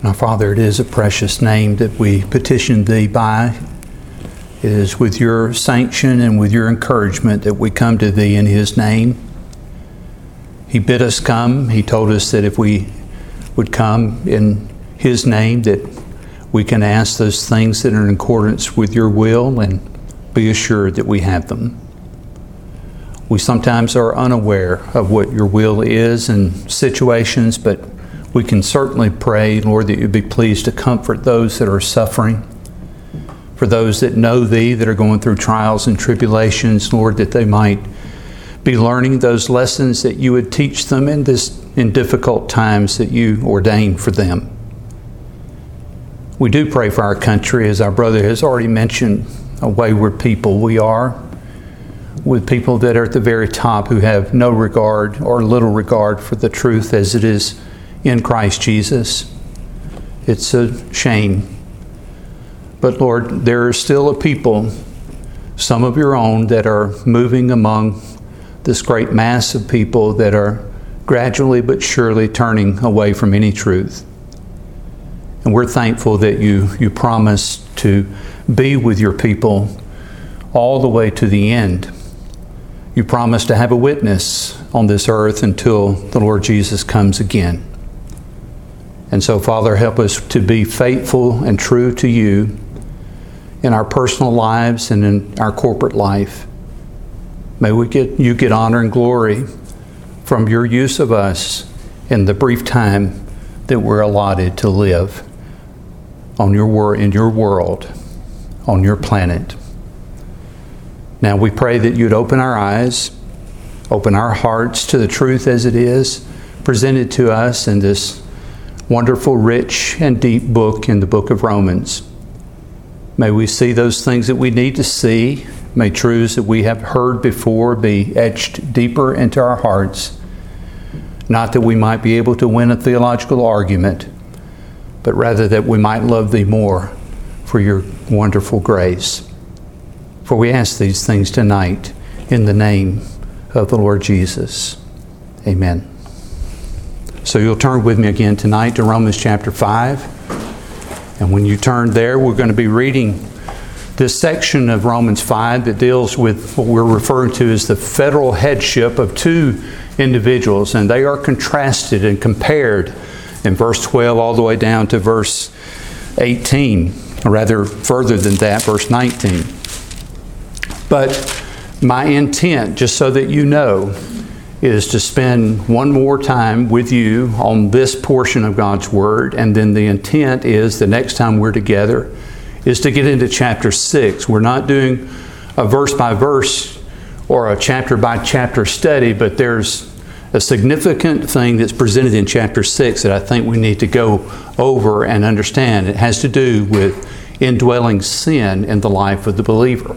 Now, Father, it is a precious name that we petition Thee by. It is with Your sanction and with Your encouragement that we come to Thee in His name. He bid us come. He told us that if we would come in His name, that we can ask those things that are in accordance with Your will and be assured that we have them. We sometimes are unaware of what Your will is in situations, but we can certainly pray, Lord, that You'd be pleased to comfort those that are suffering. For those that know Thee, that are going through trials and tribulations, Lord, that they might be learning those lessons that You would teach them in difficult times that You ordained for them. We do pray for our country, as our brother has already mentioned, a wayward people we are, with people that are at the very top who have no regard or little regard for the truth as it is in Christ Jesus. It's a shame. But Lord, there are still a people, some of Your own, that are moving among this great mass of people that are gradually but surely turning away from any truth. And we're thankful that you promise to be with Your people all the way to the end. You promise to have a witness on this earth until the Lord Jesus comes again. And so, Father, help us to be faithful and true to You in our personal lives and in our corporate life. May You get honor and glory from Your use of us in the brief time that we're allotted to live in Your world, on Your planet. Now we pray that You'd open our eyes, open our hearts to the truth as it is presented to us in this wonderful, rich, and deep book in the book of Romans. May we see those things that we need to see. May truths that we have heard before be etched deeper into our hearts. Not that we might be able to win a theological argument, but rather that we might love Thee more for Your wonderful grace. For we ask these things tonight in the name of the Lord Jesus. Amen. So you'll turn with me again tonight to Romans chapter 5. And when you turn there, we're going to be reading this section of Romans 5 that deals with what we're referring to as the federal headship of two individuals. And they are contrasted and compared in verse 12 all the way down to verse 18, or rather further than that, verse 19. But my intent, just so that you know, is to spend one more time with you on this portion of God's Word, and then the intent is the next time we're together is to get into chapter 6. We're not doing a verse by verse or a chapter by chapter study, but there's a significant thing that's presented in chapter 6 that I think we need to go over and understand. It has to do with indwelling sin in the life of the believer.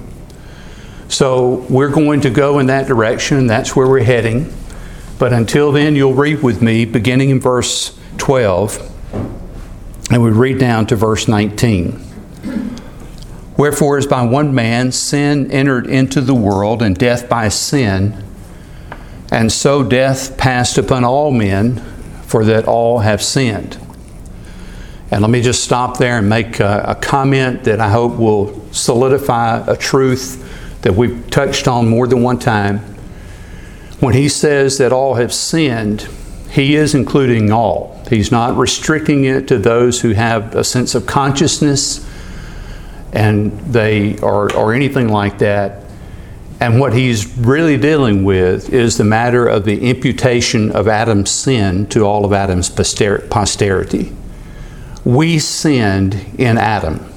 So we're going to go in that direction. That's where we're heading. But until then, you'll read with me beginning in verse 12, and we read down to verse 19. Wherefore, as by one man sin entered into the world, and death by sin, and so death passed upon all men, for that all have sinned. And let me just stop there and make a comment that I hope will solidify a truth that we've touched on more than one time. When he says that all have sinned, he is including all. He's not restricting it to those who have a sense of consciousness and they or anything like that. And what he's really dealing with is the matter of the imputation of Adam's sin to all of Adam's posterity. We sinned in Adam.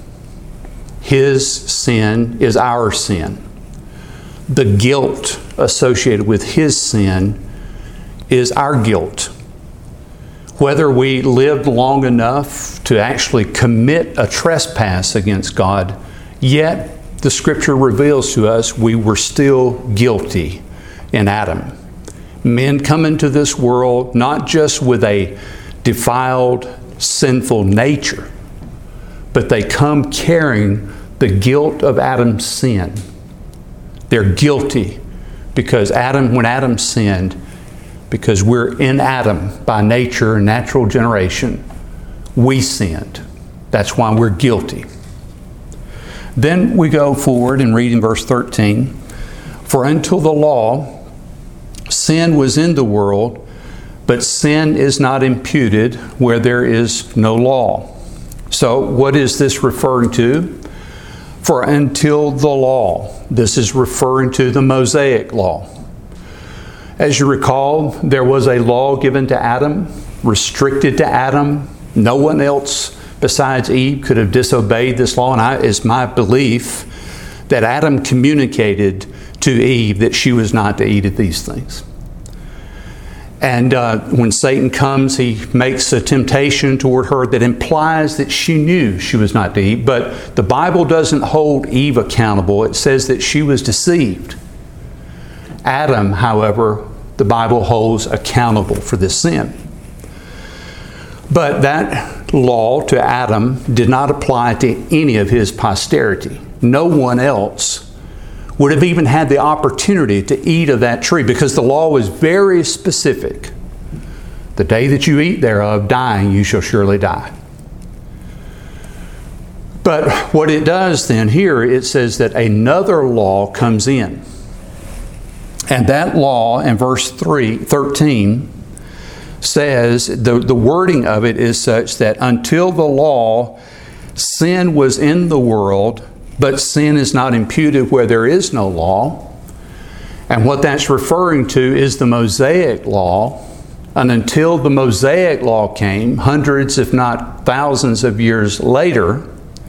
His sin is our sin. The guilt associated with his sin is our guilt. Whether we lived long enough to actually commit a trespass against God, yet the Scripture reveals to us we were still guilty in Adam. Men come into this world not just with a defiled, sinful nature, but they come carrying the guilt of Adam's sin. They're guilty because when Adam sinned, because we're in Adam by nature and natural generation, we sinned. That's why we're guilty. Then we go forward and read in verse 13. For until the law, sin was in the world, but sin is not imputed where there is no law. So what is this referring to? For until the law, this is referring to the Mosaic law. As you recall, there was a law given to Adam, restricted to Adam. No one else besides Eve could have disobeyed this law, and it's my belief that Adam communicated to Eve that she was not to eat of these things. And when Satan comes, he makes a temptation toward her that implies that she knew she was not to eat. But the Bible doesn't hold Eve accountable. It says that she was deceived. Adam, however, the Bible holds accountable for this sin. But that law to Adam did not apply to any of his posterity. No one else would have even had the opportunity to eat of that tree, because the law was very specific. The day that you eat thereof, dying you shall surely die. But what it does then here, it says that another law comes in. And that law in verse 13 says, the wording of it is such that until the law, sin was in the world, but sin is not imputed where there is no law. And what that's referring to is the Mosaic law. And until the Mosaic law came, hundreds if not thousands of years later,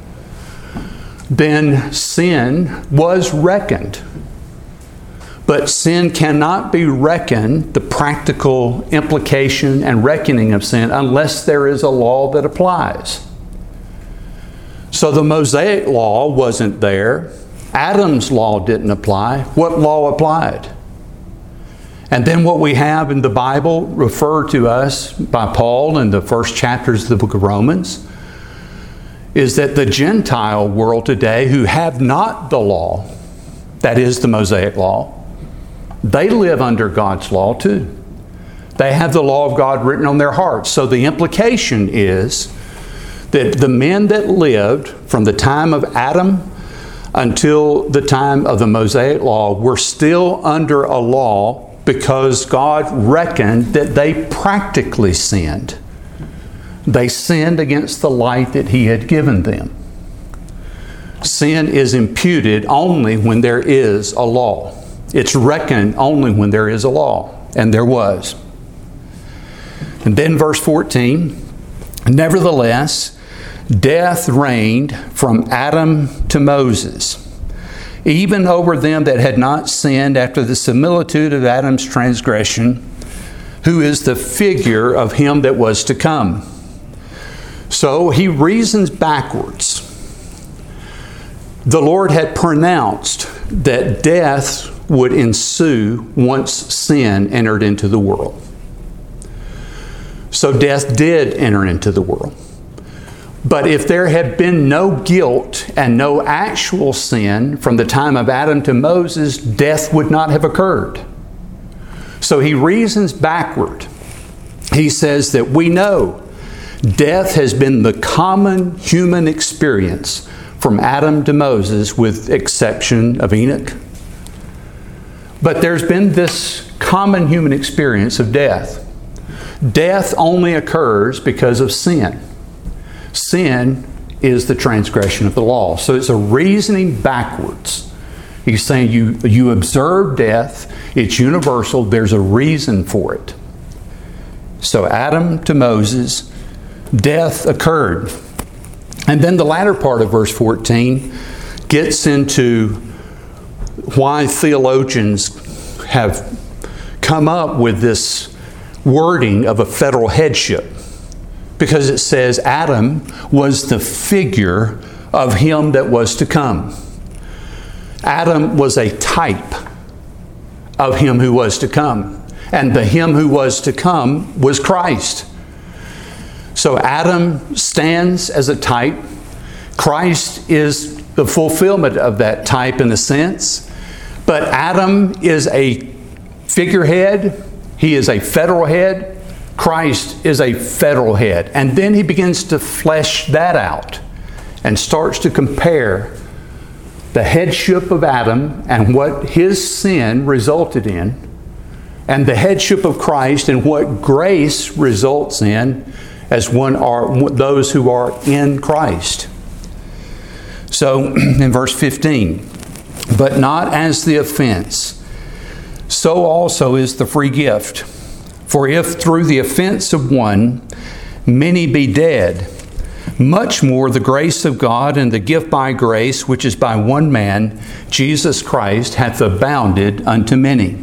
then sin was reckoned. But sin cannot be reckoned, the practical implication and reckoning of sin, unless there is a law that applies. So the Mosaic law wasn't there. Adam's law didn't apply. What law applied? And then what we have in the Bible referred to us by Paul in the first chapters of the book of Romans is that the Gentile world today, who have not the law, that is the Mosaic law, they live under God's law too. They have the law of God written on their hearts. So the implication is that the men that lived from the time of Adam until the time of the Mosaic law were still under a law because God reckoned that they practically sinned. They sinned against the light that He had given them. Sin is imputed only when there is a law. It's reckoned only when there is a law, and there was. And then verse 14, nevertheless, death reigned from Adam to Moses, even over them that had not sinned after the similitude of Adam's transgression, who is the figure of him that was to come. So he reasons backwards. The Lord had pronounced that death would ensue once sin entered into the world. So death did enter into the world. But if there had been no guilt and no actual sin from the time of Adam to Moses, death would not have occurred. So he reasons backward. He says that we know death has been the common human experience from Adam to Moses, with exception of Enoch. But there's been this common human experience of death. Death only occurs because of sin. Sin is the transgression of the law. So it's a reasoning backwards. He's saying you observe death. It's universal. There's a reason for it. So Adam to Moses, death occurred. And then the latter part of verse 14 gets into why theologians have come up with this wording of a federal headship. Because it says Adam was the figure of him that was to come. Adam was a type of him who was to come. And the him who was to come was Christ. So Adam stands as a type. Christ is the fulfillment of that type in a sense. But Adam is a figurehead. He is a federal head. Christ is a federal head. And then he begins to flesh that out and starts to compare the headship of Adam and what his sin resulted in, and the headship of Christ and what grace results in as those who are in Christ. So in verse 15, but not as the offense, so also is the free gift. For if through the offense of one many be dead, much more the grace of God and the gift by grace, which is by one man, Jesus Christ, hath abounded unto many.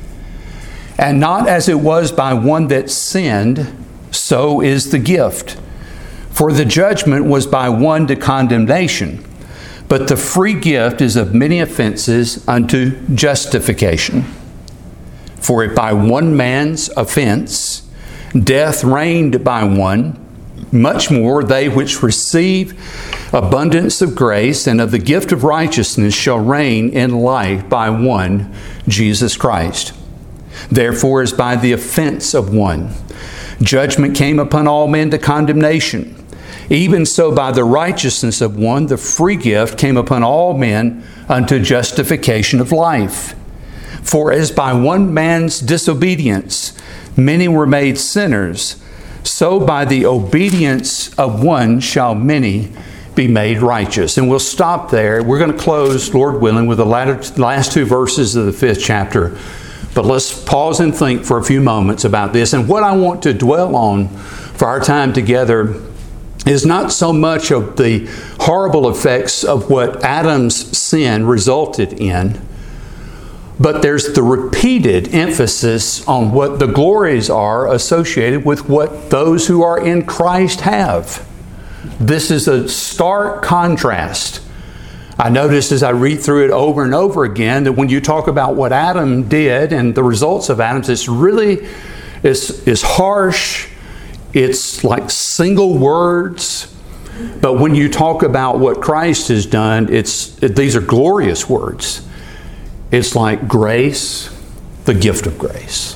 And not as it was by one that sinned, so is the gift. For the judgment was by one to condemnation, but the free gift is of many offenses unto justification. For if by one man's offense death reigned by one, much more they which receive abundance of grace and of the gift of righteousness shall reign in life by one, Jesus Christ. Therefore, as by the offense of one, judgment came upon all men to condemnation, even so by the righteousness of one, the free gift came upon all men unto justification of life. For as by one man's disobedience many were made sinners, so by the obedience of one shall many be made righteous. And we'll stop there. We're going to close, Lord willing, with the last two verses of the 5th chapter. But let's pause and think for a few moments about this. And what I want to dwell on for our time together is not so much of the horrible effects of what Adam's sin resulted in, but there's the repeated emphasis on what the glories are associated with what those who are in Christ have. This is a stark contrast. I notice as I read through it over and over again that when you talk about what Adam did and the results of Adam's, it's really it's harsh. It's like single words. But when you talk about what Christ has done, these are glorious words. It's like grace, the gift of grace,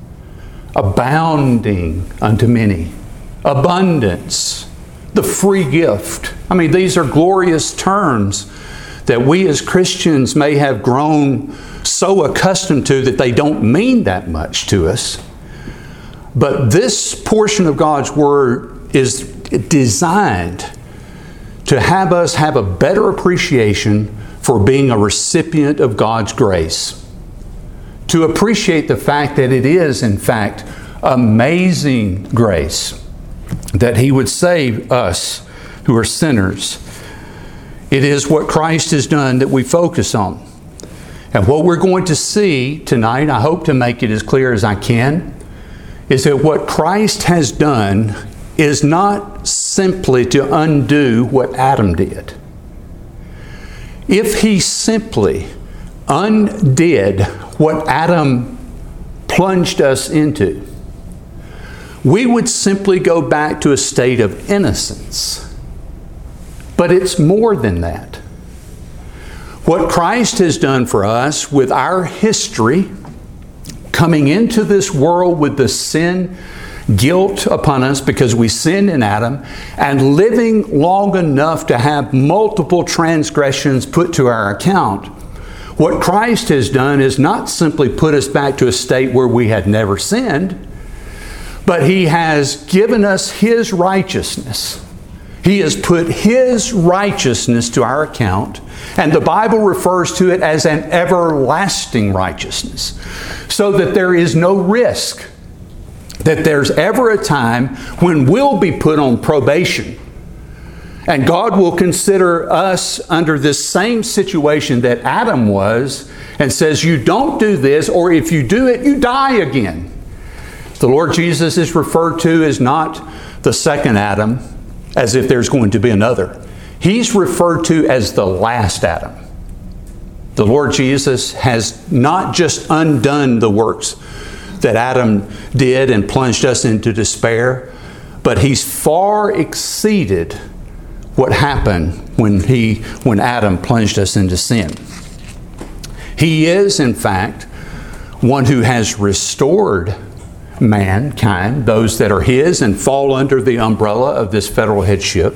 abounding unto many, abundance, the free gift. I mean, these are glorious terms that we as Christians may have grown so accustomed to that they don't mean that much to us. But this portion of God's Word is designed to have us have a better appreciation for being a recipient of God's grace. To appreciate the fact that it is, in fact, amazing grace that He would save us who are sinners. It is what Christ has done that we focus on. And what we're going to see tonight, I hope to make it as clear as I can, is that what Christ has done is not simply to undo what Adam did. If He simply undid what Adam plunged us into, we would simply go back to a state of innocence. But it's more than that. What Christ has done for us with our history, coming into this world with the sin guilt upon us because we sinned in Adam, and living long enough to have multiple transgressions put to our account, what Christ has done is not simply put us back to a state where we had never sinned, but He has given us His righteousness. He has put His righteousness to our account, and the Bible refers to it as an everlasting righteousness, so that there is no risk that there's ever a time when we'll be put on probation, and God will consider us under this same situation that Adam was, and says, you don't do this, or if you do it, you die again. The Lord Jesus is referred to as not the second Adam, as if there's going to be another. He's referred to as the last Adam. The Lord Jesus has not just undone the works that Adam did and plunged us into despair, but He's far exceeded what happened when Adam plunged us into sin. He is, in fact, one who has restored mankind, those that are His and fall under the umbrella of this federal headship.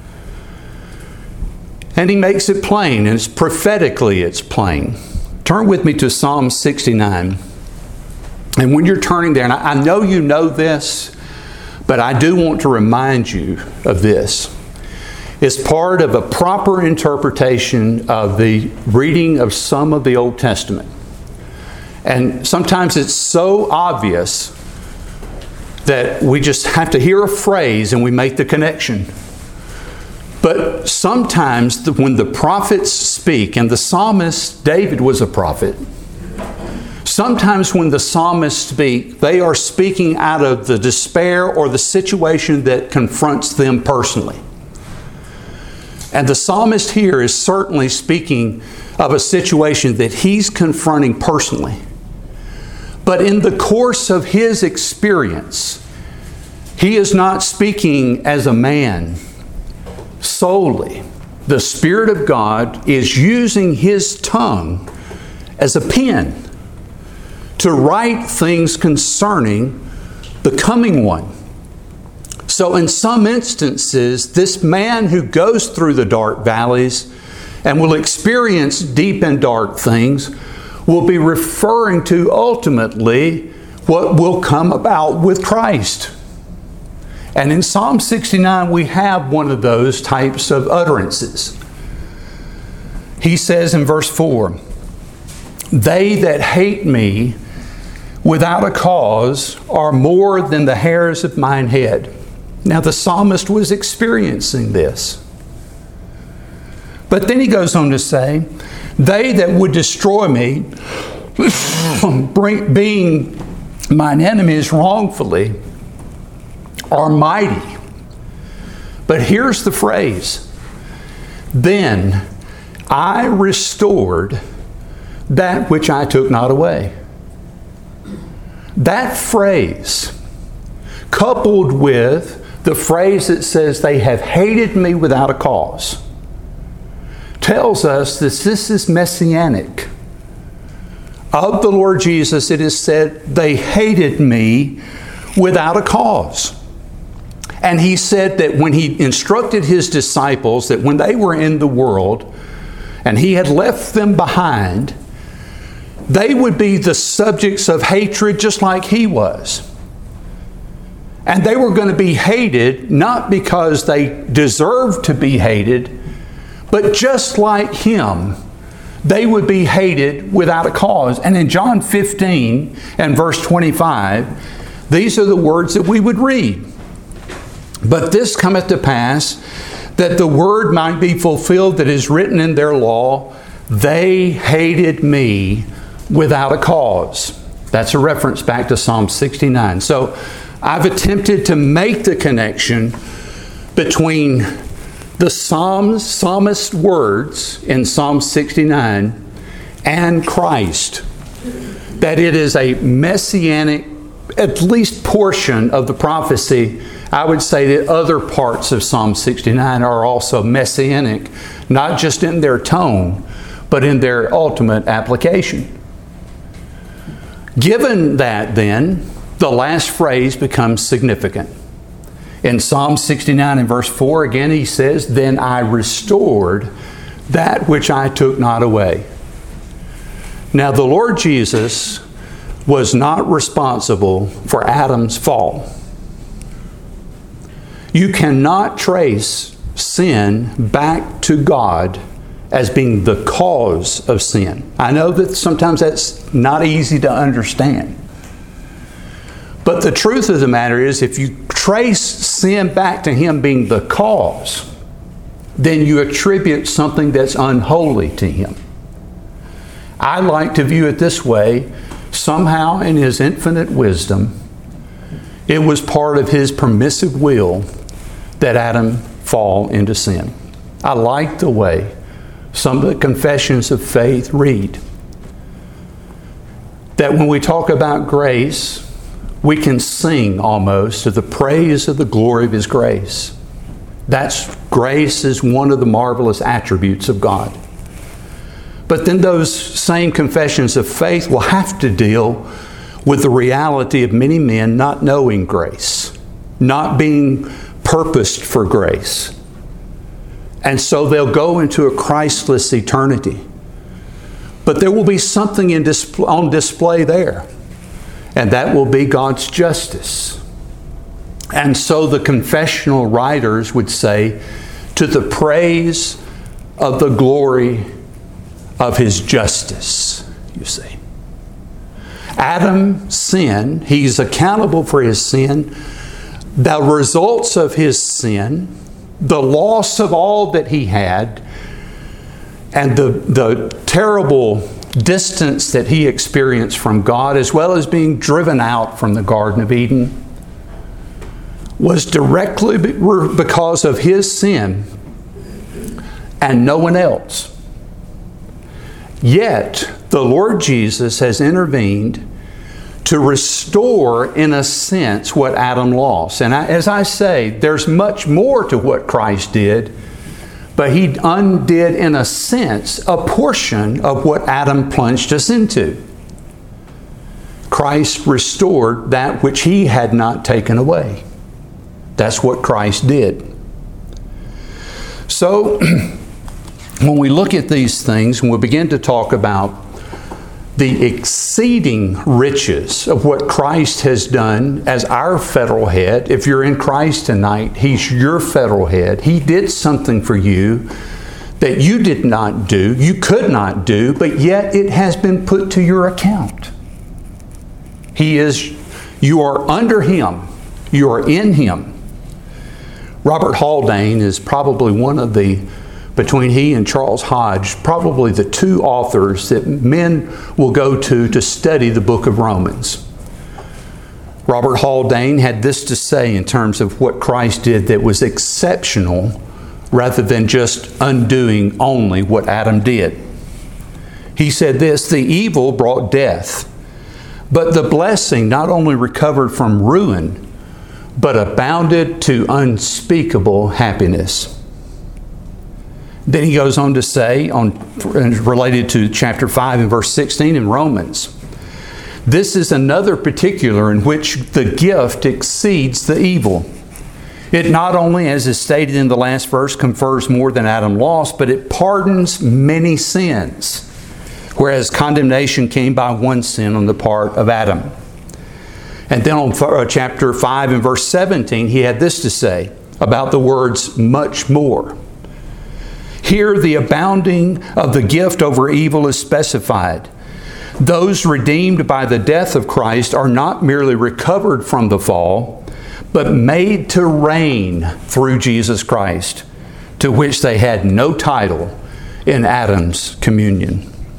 And He makes it plain, and prophetically it's plain. Turn with me to Psalm 69. And when you're turning there, and I know you know this, but I do want to remind you of this. It's part of a proper interpretation of the reading of some of the Old Testament. And sometimes it's so obvious that we just have to hear a phrase and we make the connection. But sometimes when the prophets speak, and the psalmist David was a prophet, sometimes when the psalmists speak, they are speaking out of the despair or the situation that confronts them personally. And the psalmist here is certainly speaking of a situation that he's confronting personally. But in the course of his experience, he is not speaking as a man solely. The Spirit of God is using his tongue as a pen to write things concerning the coming one. So in some instances, this man who goes through the dark valleys and will experience deep and dark things will be referring to ultimately what will come about with Christ. And in Psalm 69, we have one of those types of utterances. He says in verse 4, "They that hate me without a cause are more than the hairs of mine head." Now the psalmist was experiencing this. But then he goes on to say, "They that would destroy me, being mine enemies wrongfully, are mighty." But here's the phrase, "Then I restored that which I took not away." That phrase, coupled with the phrase that says, "They have hated me without a cause," tells us that this is messianic. Of the Lord Jesus, it is said, "They hated me without a cause." And he said that when he instructed his disciples that when they were in the world and he had left them behind, they would be the subjects of hatred just like he was. And they were going to be hated not because they deserved to be hated, but just like him, they would be hated without a cause. And in John 15 and verse 25, these are the words that we would read. "But this cometh to pass, that the word might be fulfilled that is written in their law, they hated me without a cause." That's a reference back to Psalm 69. So I've attempted to make the connection between the psalmist's words in Psalm 69 and Christ. That it is a messianic, at least portion of the prophecy. I would say that other parts of Psalm 69 are also messianic, not just in their tone, but in their ultimate application. Given that then, the last phrase becomes significant. In Psalm 69 and verse 4, again he says, "Then I restored that which I took not away." Now the Lord Jesus was not responsible for Adam's fall. You cannot trace sin back to God as being the cause of sin. I know that sometimes that's not easy to understand. But the truth of the matter is, if you trace sin back to Him being the cause, then you attribute something that's unholy to Him. I like to view it this way: somehow in His infinite wisdom, it was part of His permissive will that Adam fall into sin. I like the way some of the confessions of faith read. That when we talk about grace, we can sing almost to the praise of the glory of His grace. Grace is one of the marvelous attributes of God. But then those same confessions of faith will have to deal with the reality of many men not knowing grace, not being purposed for grace. And so they'll go into a Christless eternity. But there will be something on display there, and that will be God's justice. And so the confessional writers would say, to the praise of the glory of His justice, you see. Adam sinned. He's accountable for his sin. The results of his sin, the loss of all that he had, and the terrible distance that he experienced from God, as well as being driven out from the Garden of Eden, was directly because of his sin and no one else. Yet, the Lord Jesus has intervened to restore, in a sense, what Adam lost. And as I say, there's much more to what Christ did, but He undid, in a sense, a portion of what Adam plunged us into. Christ restored that which He had not taken away. That's what Christ did. So, when we look at these things and we begin to talk about the exceeding riches of what Christ has done as our federal head, if you're in Christ tonight, He's your federal head. He did something for you that you did not do, you could not do, but yet it has been put to your account. You are under Him. You are in Him. Robert Haldane is probably one of between he and Charles Hodge, probably the two authors that men will go to study the book of Romans. Robert Haldane had this to say in terms of what Christ did that was exceptional rather than just undoing only what Adam did. He said this, "The evil brought death, but the blessing not only recovered from ruin, but abounded to unspeakable happiness." Then he goes on to say, related to chapter 5 and verse 16 in Romans, "This is another particular in which the gift exceeds the evil. It not only, as is stated in the last verse, confers more than Adam lost, but it pardons many sins, whereas condemnation came by one sin on the part of Adam." And then on chapter 5 and verse 17, he had this to say about the words "much more." Here the abounding of the gift over evil is specified. Those redeemed by the death of Christ are not merely recovered from the fall, but made to reign through Jesus Christ, to which they had no title in Adam's communion.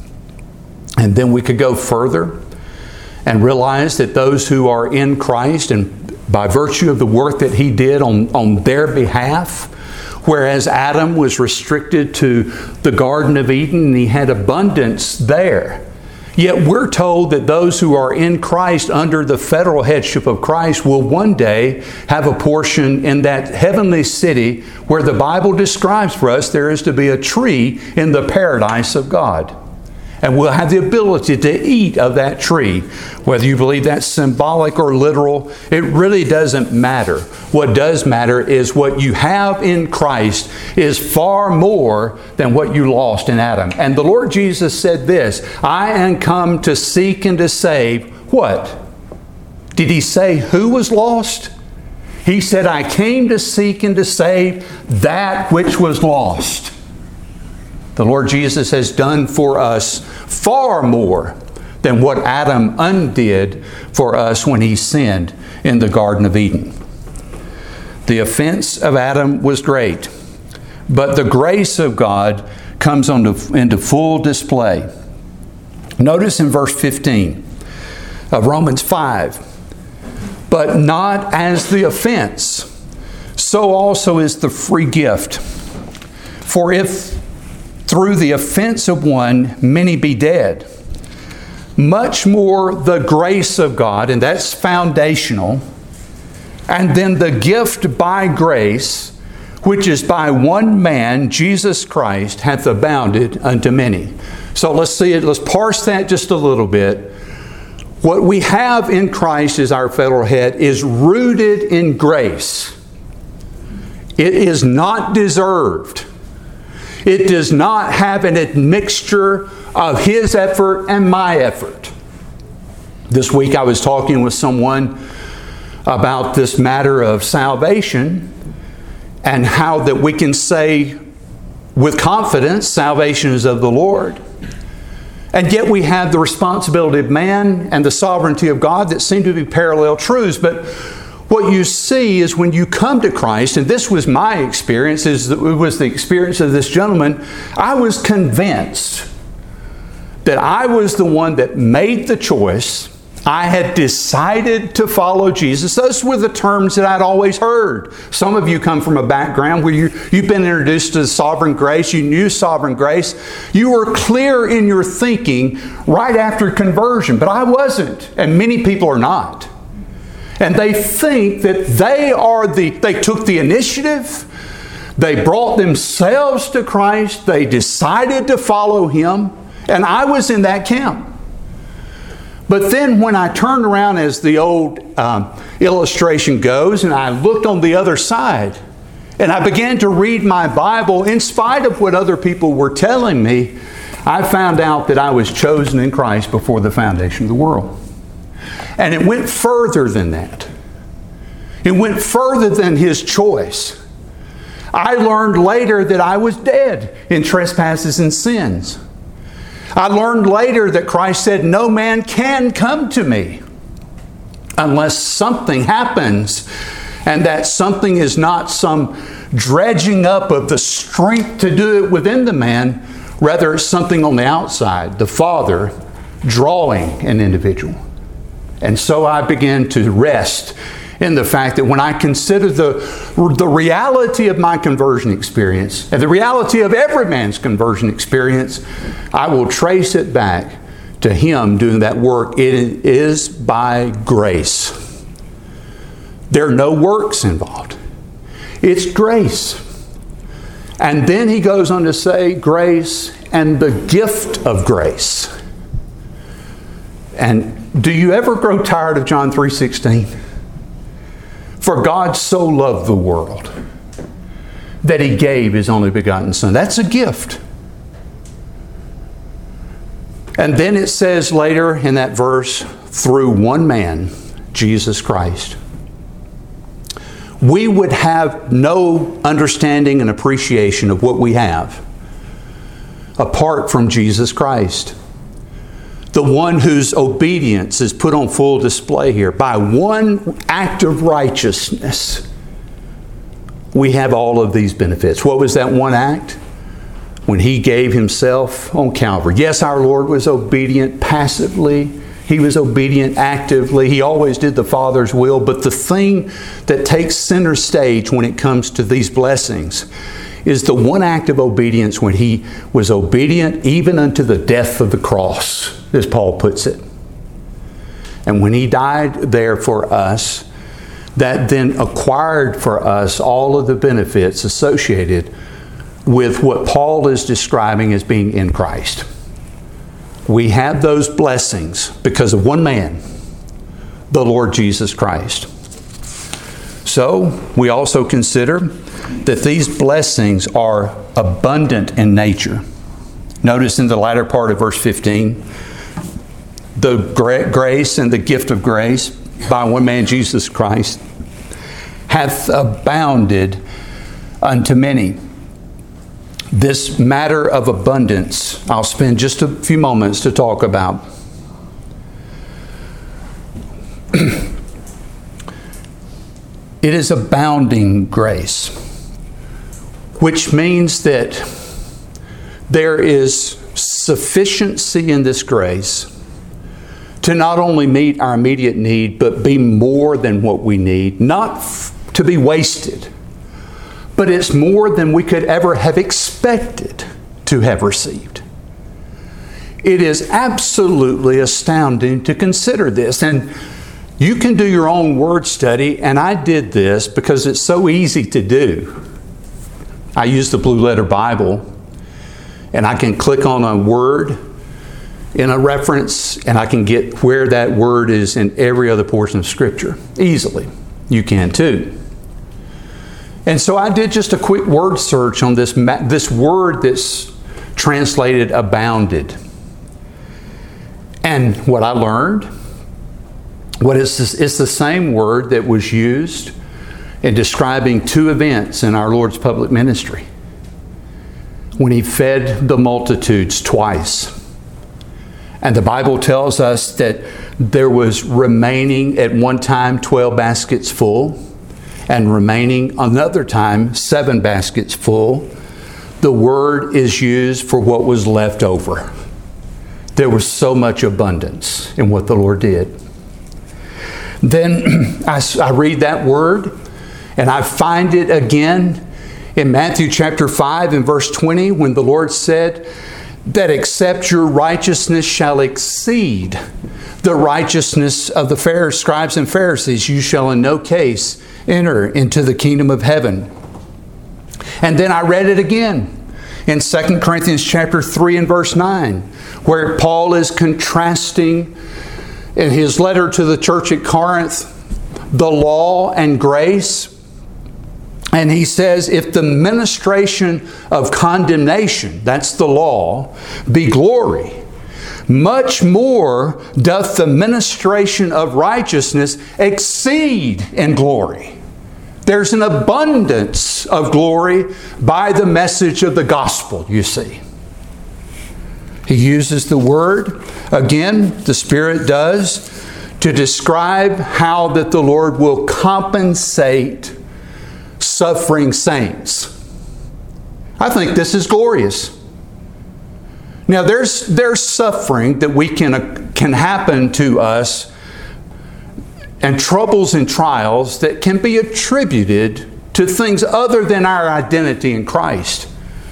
And then we could go further and realize that those who are in Christ, and by virtue of the work that He did on their behalf, whereas Adam was restricted to the Garden of Eden and he had abundance there, yet we're told that those who are in Christ under the federal headship of Christ will one day have a portion in that heavenly city where the Bible describes for us there is to be a tree in the paradise of God. And we'll have the ability to eat of that tree. Whether you believe that's symbolic or literal, it really doesn't matter. What does matter is what you have in Christ is far more than what you lost in Adam. And the Lord Jesus said this, "I am come to seek and to save" what? Did He say who was lost? He said, "I came to seek and to save that which was lost." The Lord Jesus has done for us far more than what Adam undid for us when he sinned in the Garden of Eden. The offense of Adam was great, but the grace of God comes into full display. Notice in verse 15 of Romans 5, "But not as the offense, so also is the free gift. For if through the offense of one many be dead, much more the grace of God," and that's foundational, "and then the gift by grace, which is by one man, Jesus Christ, hath abounded unto many." So let's see it. Let's parse that just a little bit. What we have in Christ as our federal-head is rooted in grace. It is not deserved. It does not have an admixture of His effort and my effort. This week I was talking with someone about this matter of salvation and how that we can say with confidence, salvation is of the Lord. And yet we have the responsibility of man and the sovereignty of God that seem to be parallel truths. But what you see is when you come to Christ, and this was my experience, it was the experience of this gentleman, I was convinced that I was the one that made the choice. I had decided to follow Jesus. Those were the terms that I'd always heard. Some of you come from a background where you've been introduced to sovereign grace. You knew sovereign grace. You were clear in your thinking right after conversion, but I wasn't, and many people are not. And they think that they took the initiative, they brought themselves to Christ, they decided to follow Him, and I was in that camp. But then when I turned around, as the old illustration goes, and I looked on the other side, and I began to read my Bible, in spite of what other people were telling me, I found out that I was chosen in Christ before the foundation of the world. And it went further than that. It went further than His choice. I learned later that I was dead in trespasses and sins. I learned later that Christ said, no man can come to me unless something happens, and that something is not some dredging up of the strength to do it within the man. Rather, it's something on the outside, the Father drawing an individual. And so I began to rest in the fact that when I consider the reality of my conversion experience and the reality of every man's conversion experience, I will trace it back to Him doing that work. It is by grace. There are no works involved. It's grace. And then he goes on to say, grace and the gift of grace. And do you ever grow tired of John 3:16? For God so loved the world that He gave His only begotten Son. That's a gift. And then it says later in that verse, through one man, Jesus Christ. We would have no understanding and appreciation of what we have apart from Jesus Christ. The one whose obedience is put on full display here. By one act of righteousness, we have all of these benefits. What was that one act? When He gave Himself on Calvary. Yes, our Lord was obedient passively. He was obedient actively. He always did the Father's will. But the thing that takes center stage when it comes to these blessings is the one act of obedience when He was obedient even unto the death of the cross, as Paul puts it. And when He died there for us, that then acquired for us all of the benefits associated with what Paul is describing as being in Christ. We have those blessings because of one man, the Lord Jesus Christ. So, we also consider that these blessings are abundant in nature. Notice in the latter part of verse 15, the grace and the gift of grace by one man, Jesus Christ, hath abounded unto many. This matter of abundance, I'll spend just a few moments to talk about. It is abounding grace, which means that there is sufficiency in this grace to not only meet our immediate need, but be more than what we need, not to be wasted, but it's more than we could ever have expected to have received. It is absolutely astounding to consider this. And you can do your own word study, and I did this because it's so easy to do. I use the Blue Letter Bible, and I can click on a word, in a reference, and I can get where that word is in every other portion of Scripture easily. You can too. And so I did just a quick word search on this word that's translated abounded. And what I learned, it's the same word that was used in describing two events in our Lord's public ministry. When He fed the multitudes twice. And the Bible tells us that there was remaining at one time 12 baskets full, and remaining another time 7 baskets full. The word is used for what was left over. There was so much abundance in what the Lord did. Then I read that word, and I find it again in Matthew chapter 5 and verse 20, when the Lord said that except your righteousness shall exceed the righteousness of the scribes and Pharisees, you shall in no case enter into the kingdom of heaven. And then I read it again in 2 Corinthians chapter 3 and verse 9, where Paul is contrasting in his letter to the church at Corinth the law and grace. And he says, if the ministration of condemnation, that's the law, be glory, much more doth the ministration of righteousness exceed in glory. There's an abundance of glory by the message of the gospel, you see. He uses the word, again, the Spirit does, to describe how that the Lord will compensate suffering saints. I think this is glorious. Now there's suffering that we can happen to us, and troubles and trials that can be attributed to things other than our identity in Christ.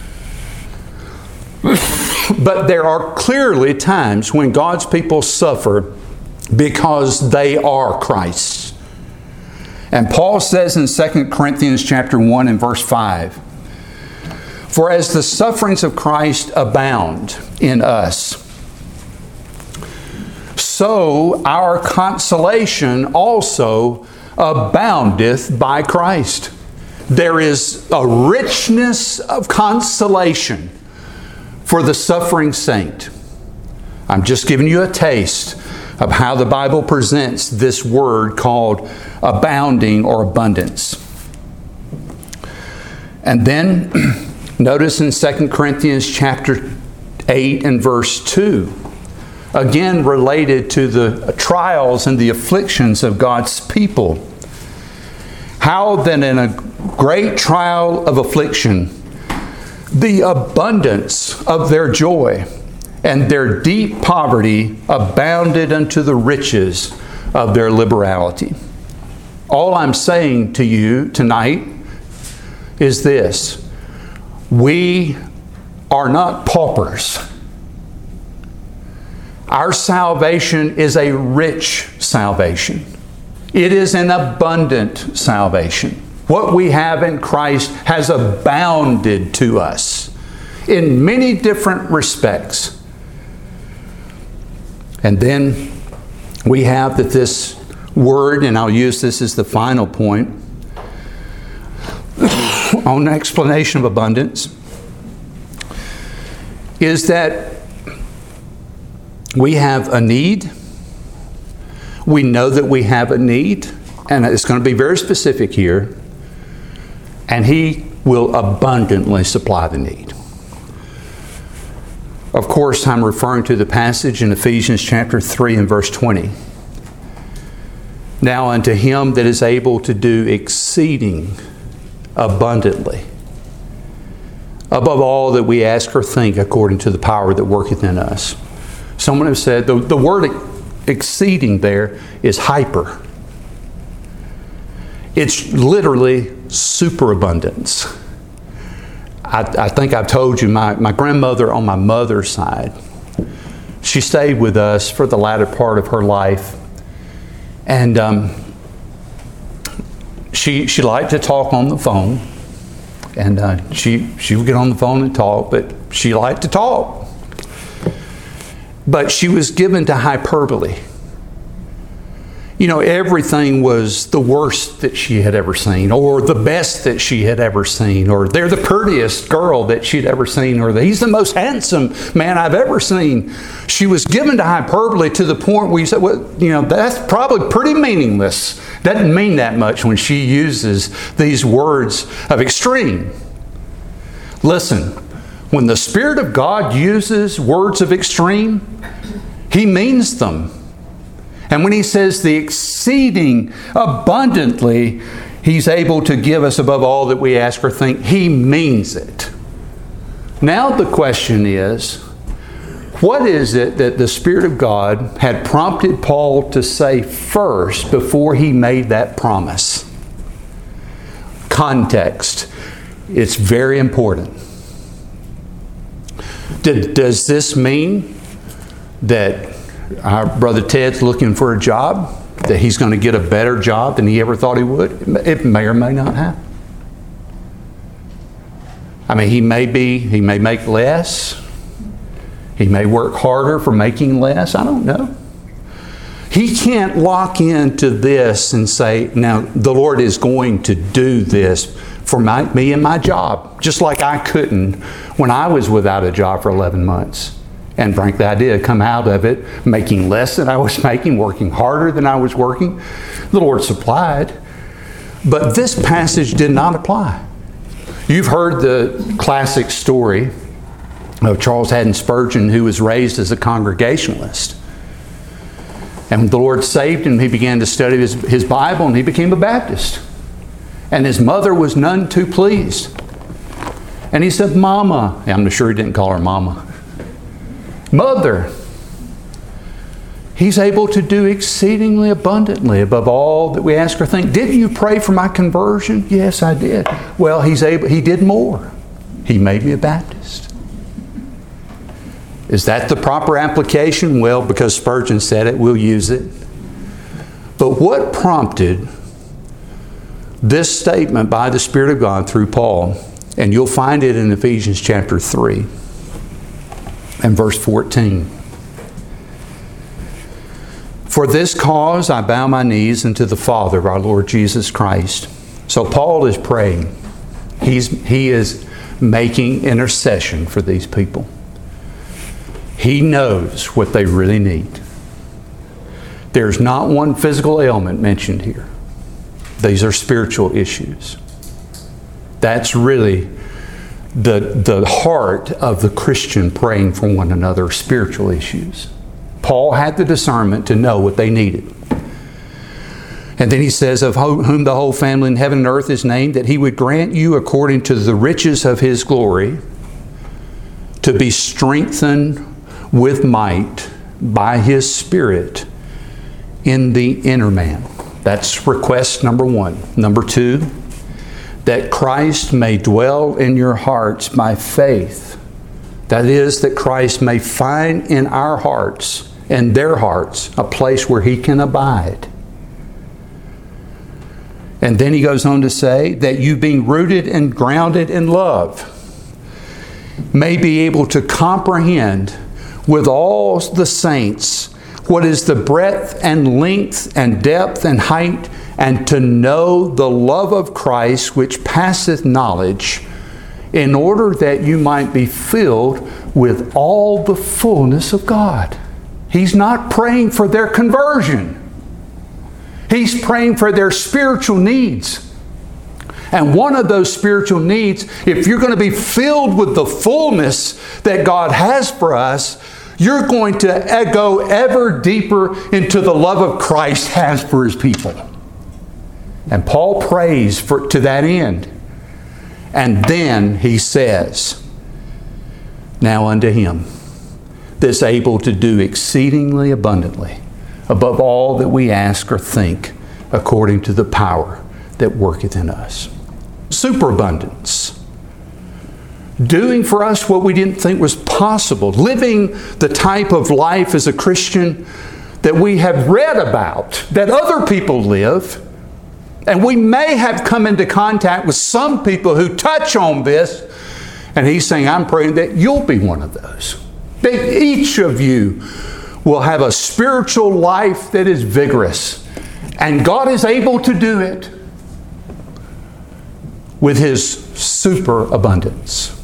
But there are clearly times when God's people suffer because they are Christ's. And Paul says in 2 Corinthians chapter 1 and verse 5, for as the sufferings of Christ abound in us, so our consolation also aboundeth by Christ. There is a richness of consolation for the suffering saint. I'm just giving you a taste of how the Bible presents this word called abounding or abundance. And then notice in 2 Corinthians chapter 8 and verse 2, again related to the trials and the afflictions of God's people. How then in a great trial of affliction, the abundance of their joy and their deep poverty abounded unto the riches of their liberality. All I'm saying to you tonight is this: we are not paupers. Our salvation is a rich salvation. It is an abundant salvation. What we have in Christ has abounded to us in many different respects. And then we have that this word, and I'll use this as the final point on the explanation of abundance, is that we have a need. We know that we have a need, and it's going to be very specific here, and He will abundantly supply the need. Of course, I'm referring to the passage in Ephesians chapter 3 and verse 20. Now unto Him that is able to do exceeding abundantly, above all that we ask or think, according to the power that worketh in us. Someone has said the word exceeding there is hyper. It's literally superabundance. I think I've told you, my grandmother on my mother's side, she stayed with us for the latter part of her life. And she liked to talk on the phone. And she would get on the phone and talk, but she liked to talk. but she was given to hyperbole. You know, everything was the worst that she had ever seen, or the best that she had ever seen, or they're the prettiest girl that she'd ever seen, or he's the most handsome man I've ever seen. She was given to hyperbole to the point where you said, well, you know, that's probably pretty meaningless. Doesn't mean that much when she uses these words of extreme. Listen, when the Spirit of God uses words of extreme, He means them. And when He says the exceeding abundantly, He's able to give us above all that we ask or think, He means it. Now the question is, what is it that the Spirit of God had prompted Paul to say first before he made that promise? Context. It's very important. Does this mean that our brother Ted's looking for a job, that he's going to get a better job than he ever thought he would? It may or may not happen. I mean, he may make less. He may work harder for making less. I don't know. He can't lock into this and say, now the Lord is going to do this for me and my job, just like I couldn't when I was without a job for 11 months. And frankly, I did come out of it making less than I was making, working harder than I was working. The Lord supplied. But this passage did not apply. You've heard the classic story of Charles Haddon Spurgeon, who was raised as a Congregationalist. And when the Lord saved him, he began to study his Bible, and he became a Baptist. And his mother was none too pleased. And he said, Mama. I'm sure he didn't call her Mama. Mother, He's able to do exceedingly abundantly above all that we ask or think. Didn't you pray for my conversion? Yes, I did. Well, He did more. He made me a Baptist. Is that the proper application? Well, because Spurgeon said it, we'll use it. But what prompted this statement by the Spirit of God through Paul? And you'll find it in Ephesians chapter 3 and verse 14. For this cause I bow my knees unto the Father of our Lord Jesus Christ. So Paul is praying. He is making intercession for these people. He knows what they really need. There's not one physical ailment mentioned here. These are spiritual issues. That's really the heart of the Christian praying for one another, spiritual issues. Paul had the discernment to know what they needed. And then he says, of whom the whole family in heaven and earth is named, that He would grant you according to the riches of His glory to be strengthened with might by His Spirit in the inner man. That's request number one. Number two, that Christ may dwell in your hearts by faith. That is, that Christ may find in our hearts and their hearts a place where He can abide. And then he goes on to say that you, being rooted and grounded in love, may be able to comprehend with all the saints what is the breadth and length and depth and height, and to know the love of Christ which passeth knowledge, in order that you might be filled with all the fullness of God. He's not praying for their conversion. He's praying for their spiritual needs. And one of those spiritual needs, if you're going to be filled with the fullness that God has for us, you're going to go ever deeper into the love of Christ has for His people. And Paul prays to that end. And then he says, now unto Him that's able to do exceedingly abundantly above all that we ask or think, according to the power that worketh in us. Superabundance. Doing for us what we didn't think was possible. Living the type of life as a Christian that we have read about, that other people live. And we may have come into contact with some people who touch on this. And he's saying, I'm praying that you'll be one of those. That each of you will have a spiritual life that is vigorous. And God is able to do it with His superabundance.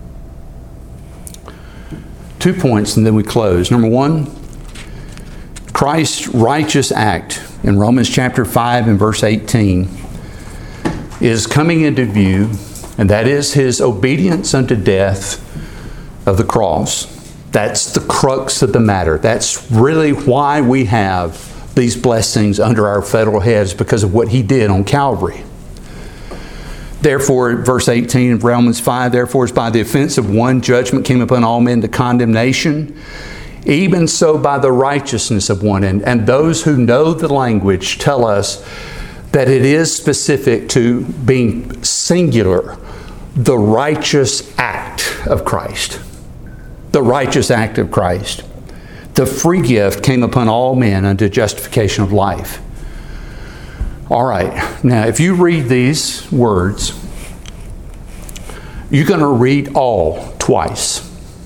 2 points and then we close. Number 1, Christ's righteous act in Romans chapter 5 and verse 18 is coming into view, and that is His obedience unto death of the cross. That's the crux of the matter. That's really why we have these blessings under our federal heads, because of what He did on Calvary. Therefore, verse 18 of Romans 5, therefore as by the offense of one judgment came upon all men to condemnation, even so by the righteousness of one. And those who know the language tell us that it is specific to being singular, the righteous act of Christ. The righteous act of Christ. The free gift came upon all men unto justification of life. All right, now if you read these words, you're going to read all twice.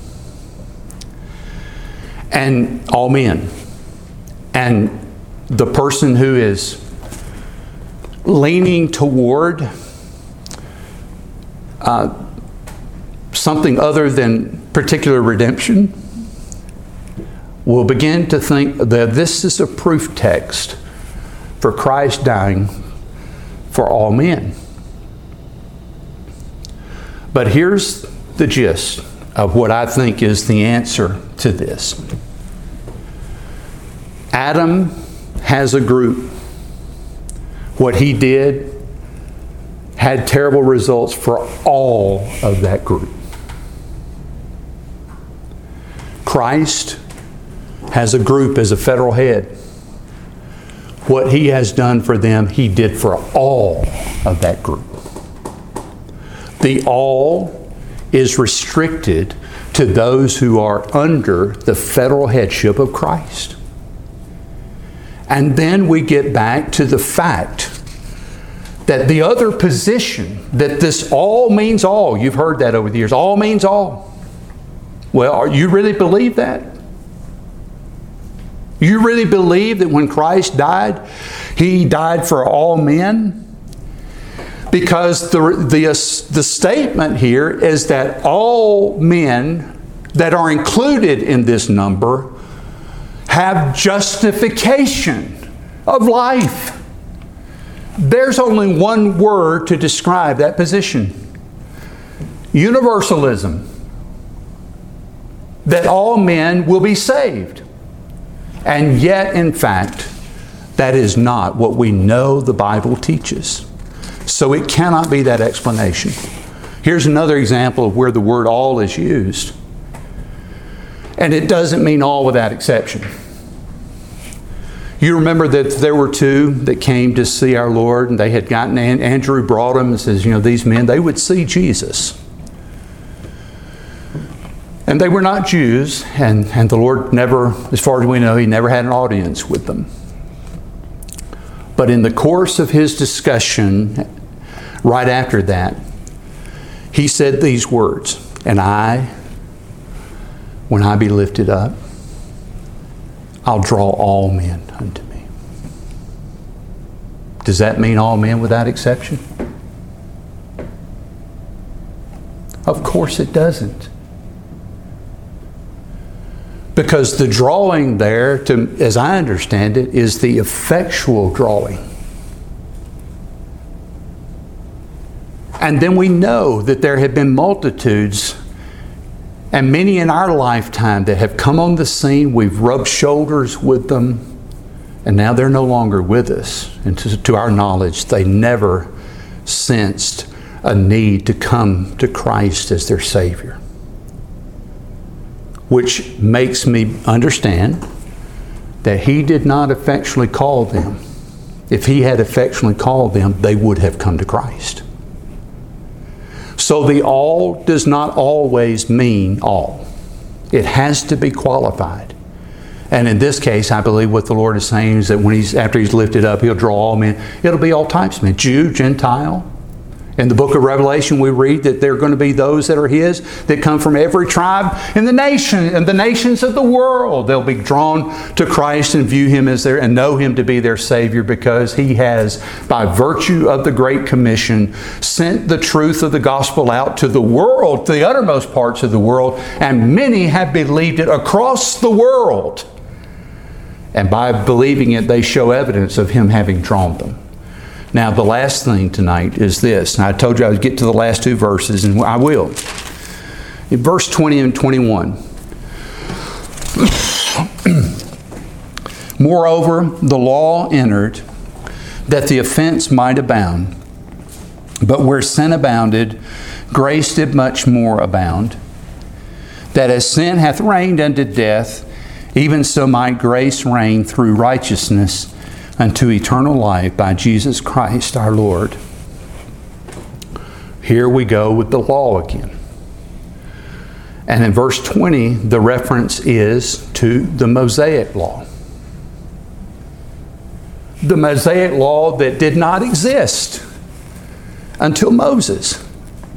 And all men. And the person who is leaning toward something other than particular redemption will begin to think that this is a proof text for Christ dying for all men. But here's the gist of what I think is the answer to this. Adam has a group. What he did had terrible results for all of that group. Christ has a group as a federal head. What He has done for them, He did for all of that group. The all is restricted to those who are under the federal headship of Christ. And then we get back to the fact that the other position, that this all means all, you've heard that over the years, all means all. Well, you really believe that? You really believe that when Christ died, He died for all men? Because the statement here is that all men that are included in this number have justification of life. There's only one word to describe that position. Universalism. That all men will be saved. And yet, in fact, that is not what we know the Bible teaches. So it cannot be that explanation. Here's another example of where the word all is used. And it doesn't mean all without exception. You remember that there were two that came to see our Lord, and they had gotten, Andrew brought them and says, these men, they would see Jesus. And they were not Jews, and the Lord never, as far as we know, He never had an audience with them. But in the course of His discussion, right after that, He said these words, and I, when I be lifted up, I'll draw all men unto me. Does that mean all men without exception? Of course it doesn't. Because the drawing there, as I understand it, is the effectual drawing. And then we know that there have been multitudes, and many in our lifetime, that have come on the scene. We've rubbed shoulders with them, and now they're no longer with us. And to our knowledge, they never sensed a need to come to Christ as their Savior. Which makes me understand that He did not effectually call them. If He had effectually called them, they would have come to Christ. So the all does not always mean all. It has to be qualified. And in this case, I believe what the Lord is saying is that after He's lifted up, He'll draw all men. It'll be all types of men, Jew, Gentile, In the book of Revelation, we read that there are going to be those that are His that come from every tribe in the nation and the nations of the world. They'll be drawn to Christ and view Him as and know Him to be their Savior, because He has, by virtue of the Great Commission, sent the truth of the gospel out to the world, to the uttermost parts of the world, and many have believed it across the world. And by believing it, they show evidence of Him having drawn them. Now, the last thing tonight is this. And I told you I would get to the last two verses, and I will. In verse 20 and 21. Moreover, the law entered that the offense might abound. But where sin abounded, grace did much more abound. That as sin hath reigned unto death, even so might grace reign through righteousness unto eternal life by Jesus Christ our Lord. Here we go with the law again. And in verse 20, the reference is to the Mosaic law. The Mosaic law that did not exist until Moses.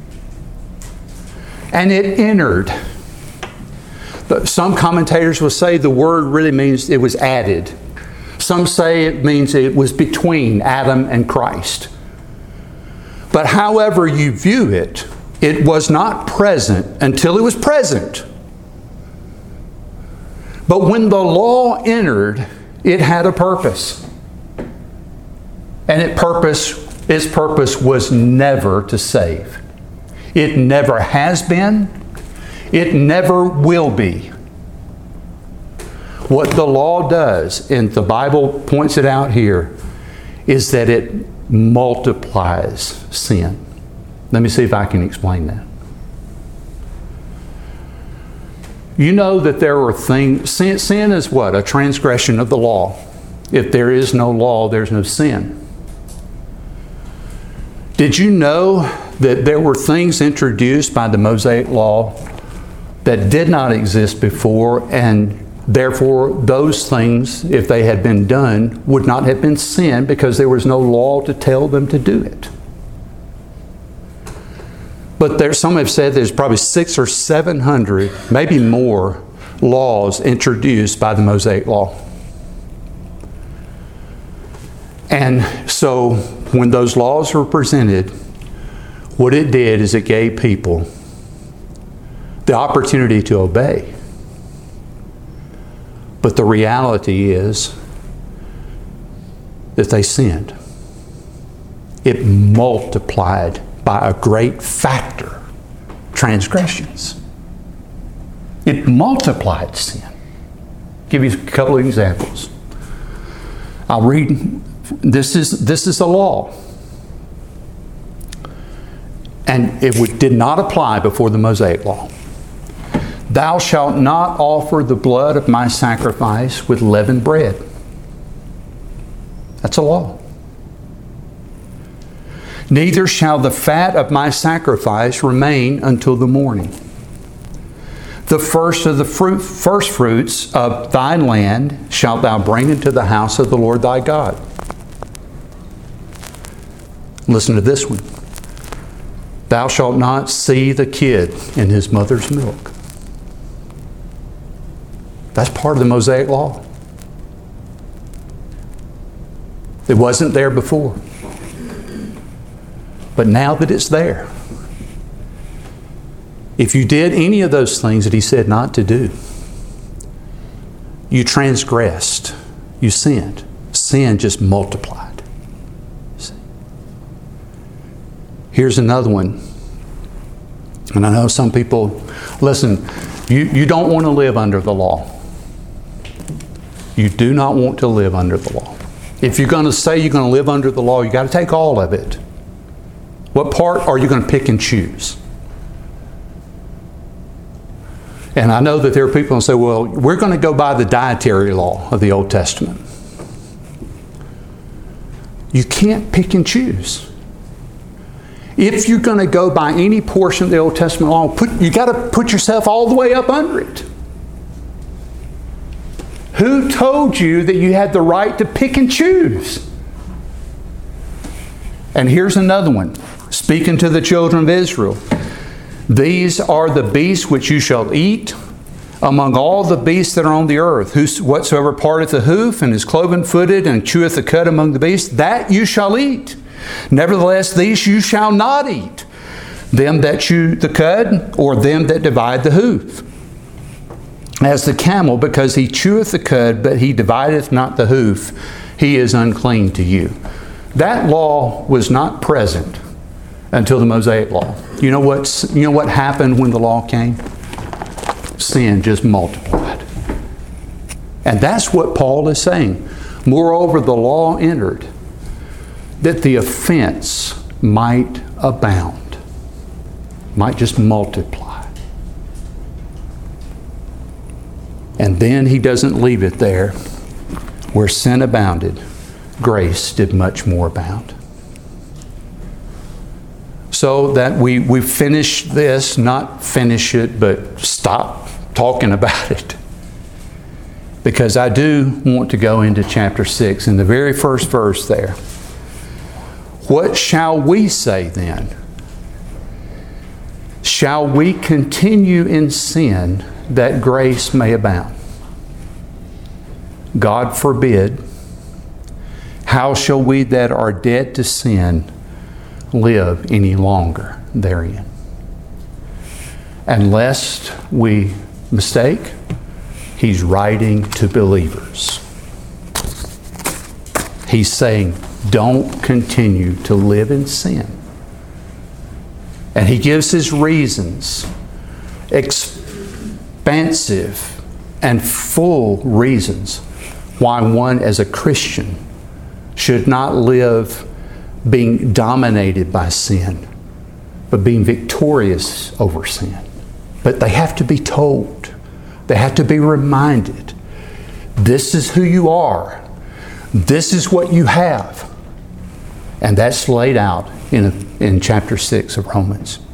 And it entered. But some commentators will say the word really means it was added. Some say it means it was between Adam and Christ. But however you view it, it was not present until it was present. But when the law entered, it had a purpose. And its purpose was never to save. It never has been. It never will be. What the law does, and the Bible points it out here, is that it multiplies sin. Let me see if I can explain that. You know that there are things, sin is what? A transgression of the law. If there is no law, there's no sin. Did you know that there were things introduced by the Mosaic law that did not exist before, and therefore those things, if they had been done, would not have been sin because there was no law to tell them to do it? But some have said there's probably 600 or 700, maybe more, laws introduced by the Mosaic law. And so when those laws were presented, what it did is it gave people the opportunity to obey. But the reality is that they sinned. It multiplied by a great factor transgressions. It multiplied sin. I'll give you a couple of examples. I'll read. This is a law. And it did not apply before the Mosaic law. Thou shalt not offer the blood of my sacrifice with leavened bread. That's a law. Neither shall the fat of my sacrifice remain until the morning. The first of the first fruits of thy land shalt thou bring into the house of the Lord thy God. Listen to this one. Thou shalt not see the kid in his mother's milk. That's part of the Mosaic law. It wasn't there before. But now that it's there, if you did any of those things that he said not to do, you transgressed, you sinned. Sin just multiplied. Here's another one. And I know some people, listen, you don't want to live under the law. You do not want to live under the law. If you're going to say you're going to live under the law, you've got to take all of it. What part are you going to pick and choose? And I know that there are people who say, well, we're going to go by the dietary law of the Old Testament. You can't pick and choose. If you're going to go by any portion of the Old Testament law, you got to put yourself all the way up under it. Who told you that you had the right to pick and choose? And here's another one. speaking to the children of Israel, these are the beasts which you shall eat among all the beasts that are on the earth. Whatsoever parteth the hoof and is cloven-footed and cheweth the cud among the beasts, that you shall eat. Nevertheless, these you shall not eat. Them that chew the cud, or them that divide the hoof. As the camel, because he cheweth the cud, but he divideth not the hoof, he is unclean to you. That law was not present until the Mosaic law. You know what happened when the law came? Sin just multiplied. And that's what Paul is saying. Moreover, the law entered that the offense might abound, might just multiply. And then he doesn't leave it there. Where sin abounded, grace did much more abound. So that we finish this, not finish it, but stop talking about it. Because I do want to go into chapter 6, in the very first verse there. What shall we say then? Shall we continue in sin that grace may abound? God forbid. How shall we that are dead to sin live any longer therein? And lest we mistake, he's writing to believers. He's saying, don't continue to live in sin. And he gives his reasons, expansive and full reasons, why one as a Christian should not live being dominated by sin, but being victorious over sin. But they have to be told. They have to be reminded. This is who you are. This is what you have. And that's laid out in chapter 6 of Romans.